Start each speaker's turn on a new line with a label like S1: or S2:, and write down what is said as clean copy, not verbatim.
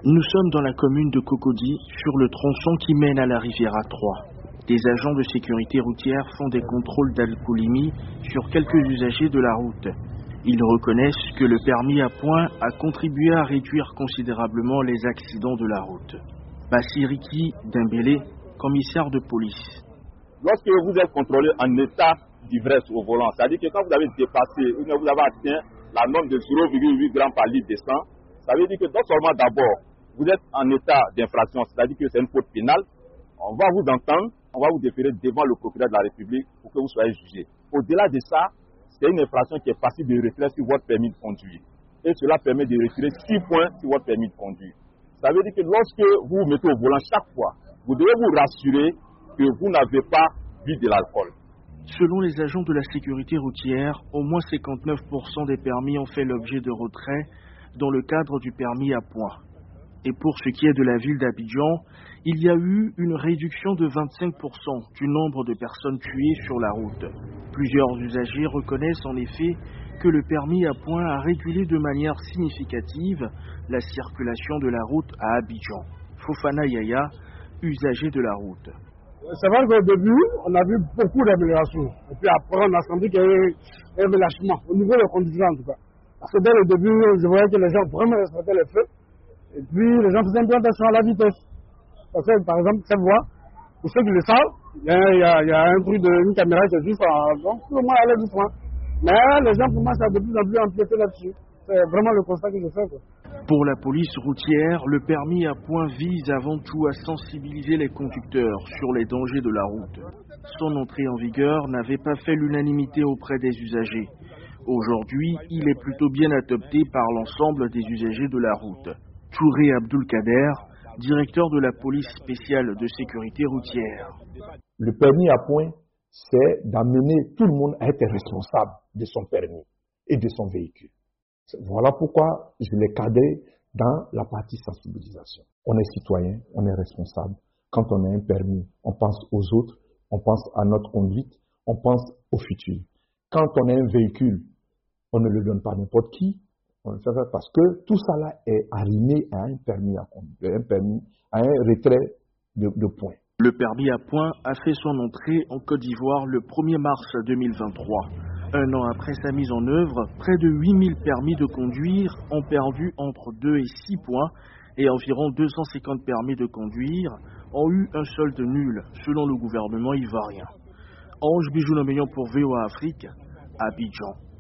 S1: Nous sommes dans la commune de Cocody, sur le tronçon qui mène à la rivière A3. Des agents de sécurité routière font des contrôles d'alcoolémie sur quelques usagers de la route. Ils reconnaissent que le permis à points a contribué à réduire considérablement les accidents de la route. Bassiriki Dembélé, commissaire de police.
S2: Lorsque vous êtes contrôlé en état d'ivresse au volant, c'est-à-dire que quand vous avez dépassé ou vous avez atteint la norme de 0,8 g par litre de sang, ça veut dire que non seulement d'abord, vous êtes en état d'infraction, c'est-à-dire que c'est une faute pénale, on va vous entendre, on va vous déférer devant le procureur de la République pour que vous soyez jugé. Au-delà de ça, c'est une infraction qui est passible de retrait sur votre permis de conduire. Et cela permet de retirer 6 points sur votre permis de conduire. Ça veut dire que lorsque vous vous mettez au volant chaque fois, vous devez vous rassurer que vous n'avez pas bu de l'alcool.
S1: Selon les agents de la sécurité routière, au moins 59% des permis ont fait l'objet de retrait dans le cadre du permis à points. Et pour ce qui est de la ville d'Abidjan, il y a eu une réduction de 25% du nombre de personnes tuées sur la route. Plusieurs usagers reconnaissent en effet que le permis à points a régulé de manière significative la circulation de la route à Abidjan. Fofana Yaya, usager de la route.
S3: C'est vrai qu'au début, on a vu beaucoup d'améliorations. Et puis après, on a senti qu'il y avait un relâchement, au niveau des conducteurs en tout cas. Parce que dès le début, je voyais que les gens vraiment respectaient les feux. Et puis, les gens faisaient un peu attention à la vitesse. Parce que, par exemple, cette voie, pour ceux qui le savent, il y a un truc une caméra qui est juste donc, tout le monde allait doucement. Mais les gens commencent à de plus en plus empiéter là-dessus. C'est vraiment le constat que je fais, quoi.
S1: Pour la police routière, le permis à points vise avant tout à sensibiliser les conducteurs sur les dangers de la route. Son entrée en vigueur n'avait pas fait l'unanimité auprès des usagers. Aujourd'hui, il est plutôt bien adopté par l'ensemble des usagers de la route. Touré Abdulkader, directeur de la police spéciale de sécurité routière.
S4: Le permis à points, c'est d'amener tout le monde à être responsable de son permis et de son véhicule. Voilà pourquoi je l'ai cadré dans la partie sensibilisation. On est citoyen, on est responsable. Quand on a un permis, on pense aux autres, on pense à notre conduite, on pense au futur. Quand on a un véhicule, on ne le donne pas à n'importe qui. On le fait parce que tout ça là est arrimé à un permis à conduire, à un retrait de points.
S1: Le permis à points a fait son entrée en Côte d'Ivoire le 1er mars 2023. Un an après sa mise en œuvre, près de 8000 permis de conduire ont perdu entre 2 et 6 points et environ 250 permis de conduire ont eu un solde nul, selon le gouvernement ivoirien. Ange Bijou pour VOA Afrique, Abidjan.